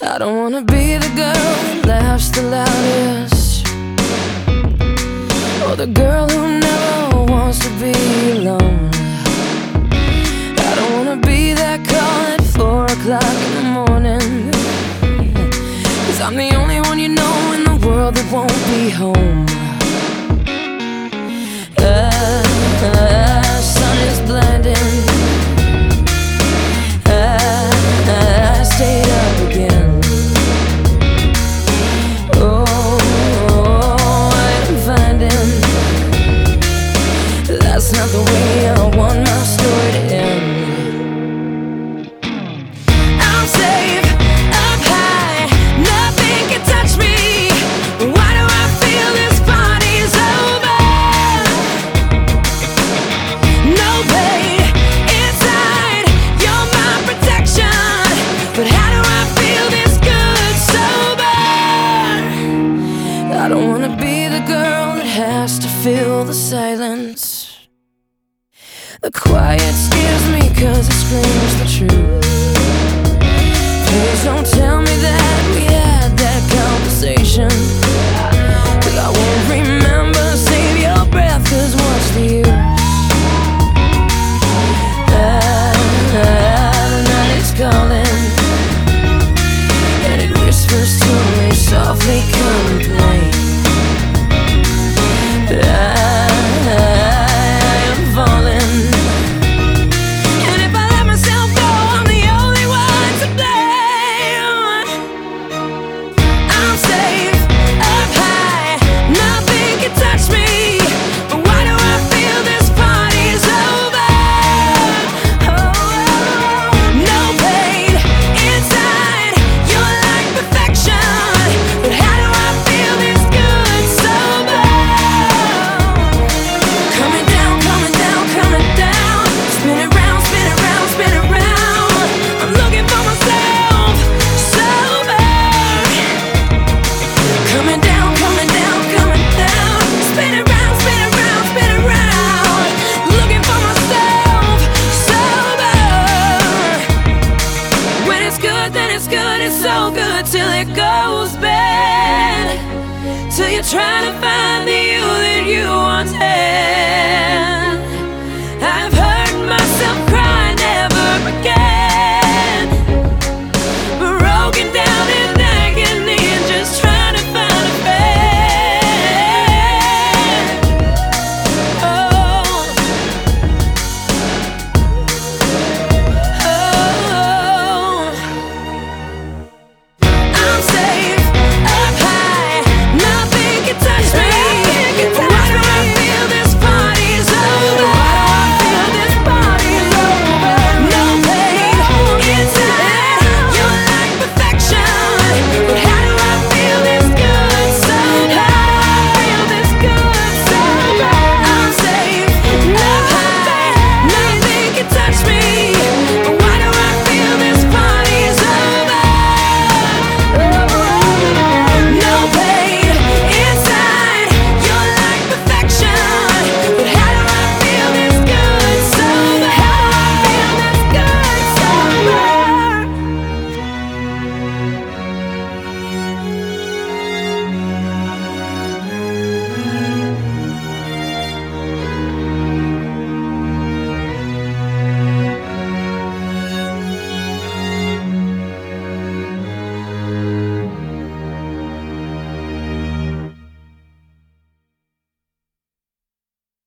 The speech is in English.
I don't wanna be the girl that laughs the loudest, or the girl who never wants to be alone. I don't wanna be that call at 4 o'clock in the morning, 'cause I'm the only one you know in the world that won't be home. Sun is blinding, I stayed up again. That's not the way I want my story to end. I'm safe up high, nothing can touch me. Why do I feel this party's over? No pain inside, you're my protection. But how do I feel this good sober? I don't wanna be the girl that has to fill the silence. The quiet scares me 'cause it screams the truth. Please don't tell me that we had that conversation, 'cause I won't remember. Save your breath, 'cause what's the use? The night is calling, and it whispers to me softly, come and play. It's so good till it goes bad, till you're trying to find the you that you once had.